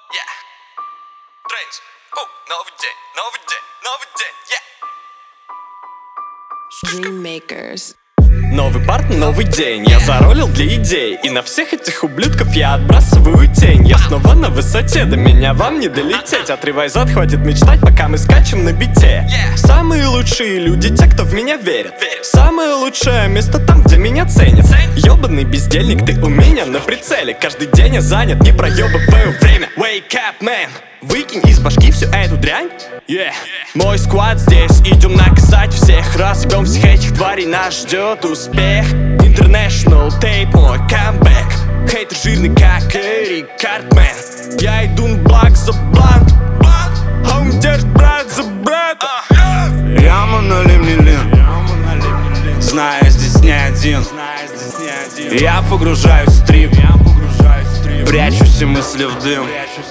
Трендс. Новый день, новый день, новый день, Dreammakers. Новый парт, новый день, я заролил для идей. И на всех этих ублюдков я отбрасываю тень. Я снова на высоте, до меня вам не долететь. Отрывай зад, хватит мечтать, пока мы скачем на бите. Самые лучшие люди, те, кто в меня верит. Самое лучшее место там, где меня ценят. Ёбаный бездельник, ты у меня на прицеле. Каждый день я занят, не проебываю время. Wake up, man, выкинь из башки всю эту дрянь. Мой сквад здесь, идем наказать всех. Разъебем всех этих тварей, нас ждет успех. International Tape, мой камбэк. Хейтер жирный, как Эрик Картмен. Я иду на благ за блант. Хом держит брат за брата. Яма налей мне лен, знаю, я здесь не один. Я погружаюсь в стрип, прячу все мысли в дым.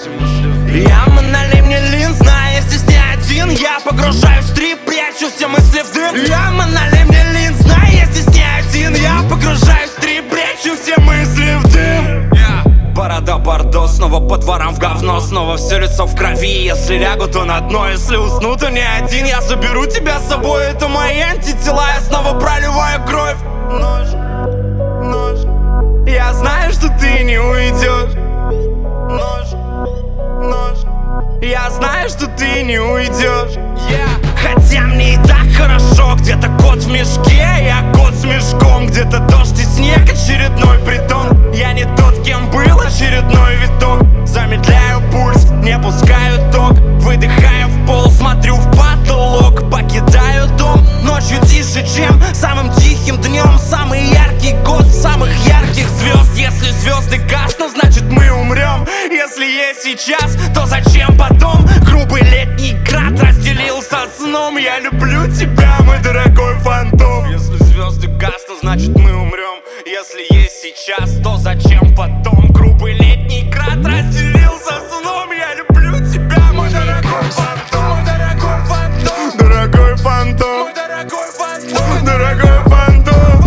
Яма налей мне лин, знаю, я здесь не один. Я погружаюсь в стрип, прячу все мысли в дым. Яма налей мне лин, знаю, я здесь не один. Я погружаюсь в стрип, прячу все мысли в дым. Борода бордо, снова по дворам в говно. Снова все лицо в крови, если лягу, то на дно. Если усну, то не один. Я заберу тебя с собой, это мои антитела. Я снова проливаю кровь. Нож, нож. Я знаю, что ты не уйдешь. Нож, нож. Я знаю, что ты не уйдешь. Хотя мне и так хорошо. Где-то кот в мешке, я кот с мешком. Где-то дождь и снег, очередной притон. Я не тот, кем был, очередной виток. Замедляю пульс, не пускаю ток. Выдыхаю в пол, смотрю в потолок. Покидаю дом ночью тише, чем самым тихим днем. Самый яркий год самых ярких звезд. Если звезды гаснут, значит мы умрем. Если есть сейчас, то зачем потом? Грубый летний град разделился сном. Я люблю тебя, мой дорогой фантом. Если звезды гаснут, значит мы умрем. Если есть сейчас, то зачем потом? Грубый летний град разделился сном. Я люблю тебя, мой дорогой фантом. Мой дорогой фантом. Дорогой фантом. Мой дорогой фантом. Дорогой фантом.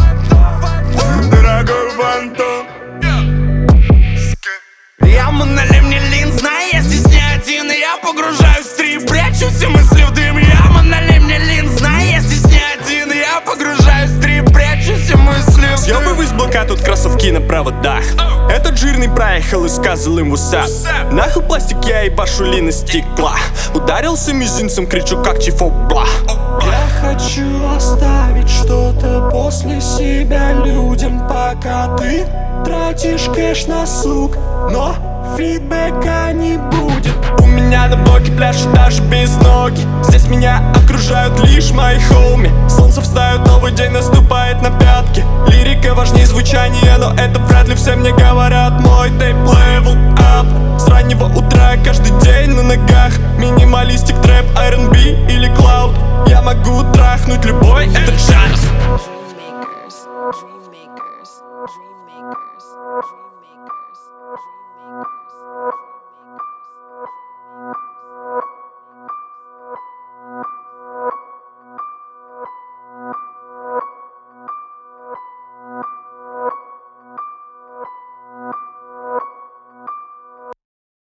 Дорогой фантом. Яма налей мне лин, знаю, я здесь не один. И я погружаюсь в стрип, прячу все мысли в дым. Яма налей мне лин, знаю, я здесь не один. И я погружаюсь в стрип, прячу все мысли в дым. Съебывай с блока, тут кроссовки на проводах. Этот жирный проехал и сказал им усап. Нахуй пластик, я ебашу лины стекла. Ударился мизинцем, кричу как чифобла. Я хочу оставить что-то после себя людям, пока ты тратишь кэш на сук, но фидбэка не будет. У меня на блоке пляж даже без ноги. Здесь меня окружают лишь мои хоуми. Солнце встает, новый день наступает на пятки. Лирика важнее звучания, но это вряд ли все мне говорят. Мой тейп level up. С раннего утра каждый день на ногах. Минималистик, трэп, R&B или клауд. Я могу трахнуть любой этот жанр.